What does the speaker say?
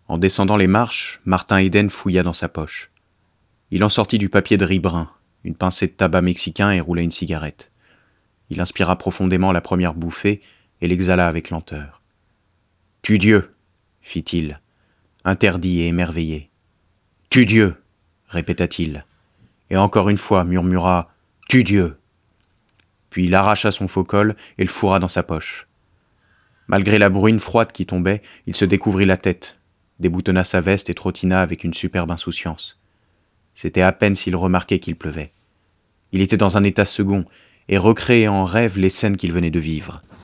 En descendant les marches, Martin Eden fouilla dans sa poche. Il en sortit du papier de riz brun, une pincée de tabac mexicain et roula une cigarette. Il inspira profondément la première bouffée et l'exhala avec lenteur. « Tue Dieu !» fit-il, interdit et émerveillé. « Tue Dieu !» répéta-t-il. Et encore une fois murmura « Tue Dieu !» Puis il arracha son faux-col et le fourra dans sa poche. Malgré la bruine froide qui tombait, il se découvrit la tête, déboutonna sa veste et trottina avec une superbe insouciance. C'était à peine s'il remarquait qu'il pleuvait. Il était dans un état second et recréait en rêve les scènes qu'il venait de vivre.